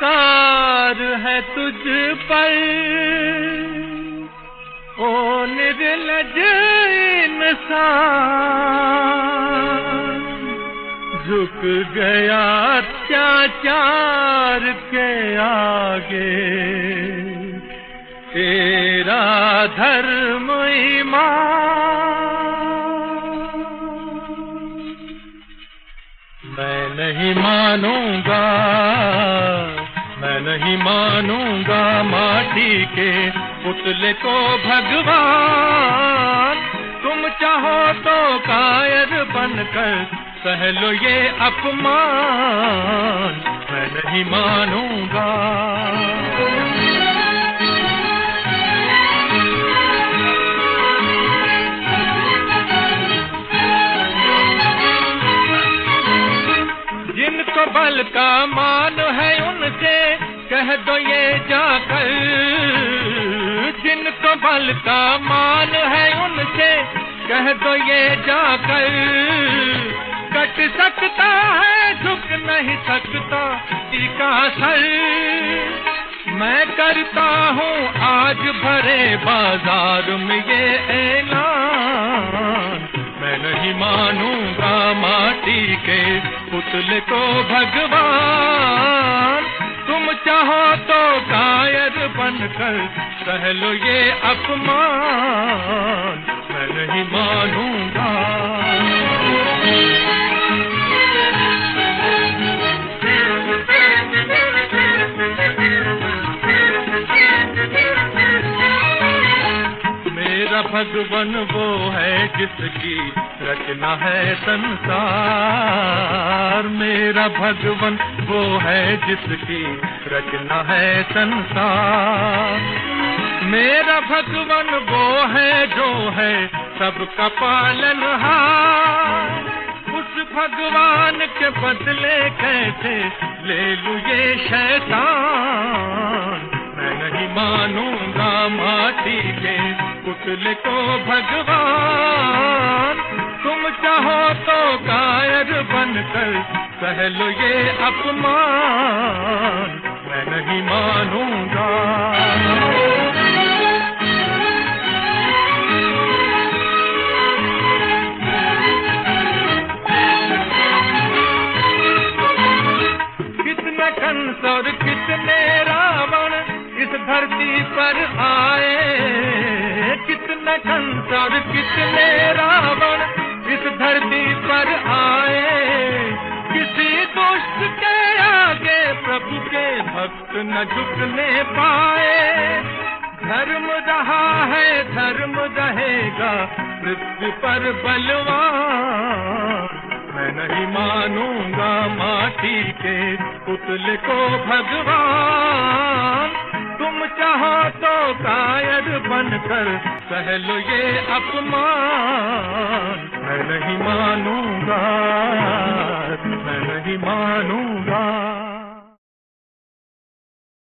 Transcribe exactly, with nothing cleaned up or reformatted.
उपकार है तुझ पर, ओ निर्लज इंसान। झुक गया अत्याचार के आगे, तेरा धर्म ईमान। मैं नहीं मानूंगा, मैं नहीं मानूंगा माटी के पुतले को भगवान। तुम चाहो तो कायर बनकर सह लो ये अपमान, मैं नहीं मानूंगा। जिनको बल का मान है उनसे कह दो ये जाकर, जिनको बल का मान है उनसे कह दो ये जाकर। कट सकता है झुक नहीं सकता इसका सर। मैं करता हूँ आज भरे बाजार में ये ऐलान, मैं नहीं मानूंगा माटी के पुतले को भगवान। तुम चाहो तो कायर बनकर सह लो ये अपमान, मैं नहीं मानूंगा। मेरा भगवन वो है जिसकी रचना है संसार। मेरा भगवन वो है जिसकी रचना है संसार। मेरा भगवन वो है जो है सबका पालनहार। उस भगवान के बदले कैसे ले लूं ये शैतान, मैं नहीं मानूंगा माटी के पुतले को भगवान। तुम चाहो तो कायर बनकर सह लो ये अपमान, मैं नहीं मानूंगा। कितने कंस और कितने रावण इस धरती पर आए। कितने कंस और कितने रावण इस धरती पर आए। किसी दुष्ट के आगे प्रभु के भक्त न झुकने पाए। धर्म रहा है धर्म रहेगा मृत्यु पर बलवान, मैं नहीं मानूंगा माटी के पुतले को भगवान। तुम चाहो तो कायर बनकर सह लो ये अपमान, मैं नहीं मानूंगा, मैं नहीं मानूंगा।